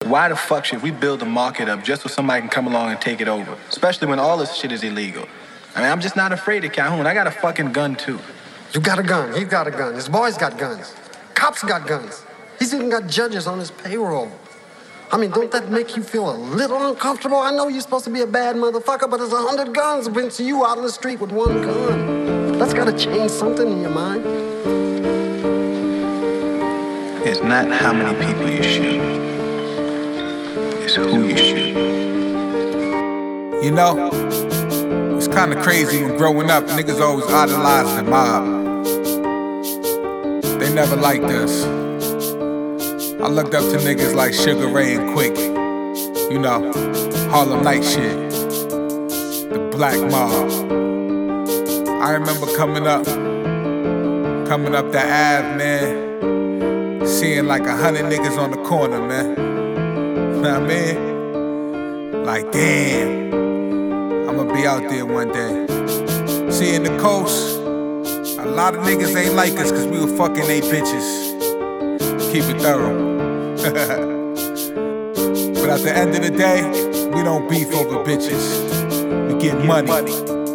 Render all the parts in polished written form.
why the fuck should we build a market up just so somebody can come along and take it over? Especially when all this shit is illegal. I mean, I'm just not afraid of Calhoun. I got a fucking gun, too. You got a gun. He's got a gun. His boys got guns. Cops got guns. He's even got judges on his payroll. I mean, don't that make you feel a little uncomfortable? I know you're supposed to be a bad motherfucker, but there's 100 guns against you out on the street with one gun. That's gotta change something in your mind. It's not how many people you shoot. It's who you shoot. You know, it's kind of crazy when growing up, niggas always idolized the mob. They never liked us. I looked up to niggas like Sugar Ray and Quick. You know, Harlem Night shit. The Black Mob. I remember coming up that Ave, man, seeing like 100 niggas on the corner, man. You know what I mean? Like, damn, I'ma be out there one day. Seeing the coast, a lot of niggas ain't like us cause we were fucking they bitches. Keep it thorough. But at the end of the day, we don't beef over bitches. We get money.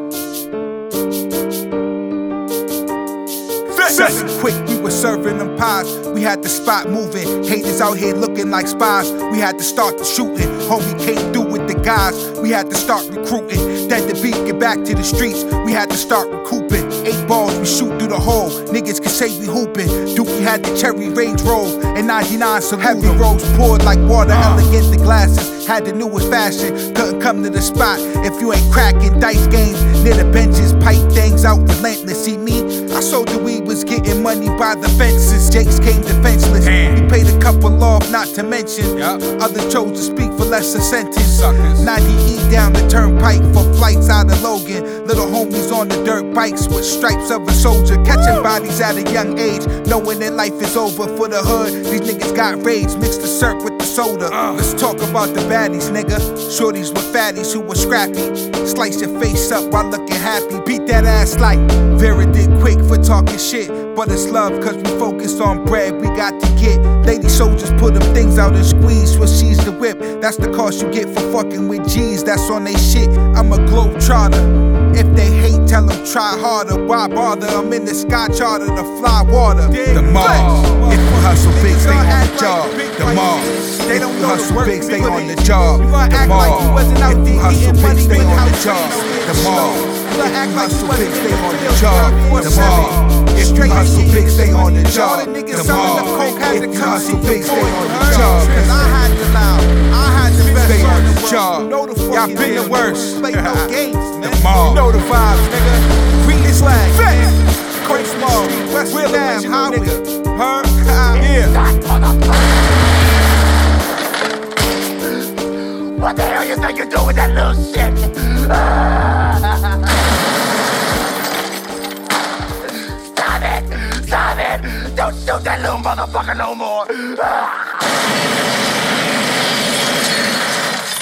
Quick, we were serving them pies. We had the spot moving. Haters out here looking like spies. We had to start the shooting. Homie came through with the guys. We had to start recruiting. Then the beat get back to the streets. We had to start recouping. 8 balls, we shoot through the hole. Niggas can say we hooping. Dookie had the cherry Range Roll and 99 salute. Heavy rolls poured like water, elegant the glasses. Had the newest fashion. Couldn't come to the spot if you ain't cracking dice games. Near the benches, pipe things out relentless. See me? I sold the weed, was getting money by the fences. Jakes came defenseless. We paid a couple off, not to mention. Others chose to speak for lesser sentence. 90E down the turnpike for flights out of Logan. Little homies on the dirt bikes with stripes of a soldier. Catching bodies at a young age, knowing that life is over for the hood. These niggas got rage, mixed the syrup with the soda. Let's talk about the baddies, nigga. Shorties with fatties who were scrappy. Slice your face up while looking happy. Beat that ass like Vera did Quick for talking shit. But it's love cause we focus on bread we got to get. Lady soldiers put them things out and squeeze. She's the whip, that's the cost you get for fucking with G's. That's on they shit, I'm a globetrotter. If they hate, tell them try harder. Why bother? I'm in the sky charter to fly water. The mob, if you hustle big, stay on the job. The mob, they don't hustle big, stay on the job. The mob, if you hustle big, stay on the job. The mob, if you hustle big, stay on the job. The mob, if you hustle big, stay on the job. The mob, if you hustle big, stay on the job. I had the loud, I had the best stay on the job. Y'all been the worst. Play no games, man. You know the vibes, nigga. Green flag, Quake Small, West Real Ass, Highway, yeah. What the hell you think you're doing with that little shit? Stop it! Stop it! Don't shoot that little motherfucker no more!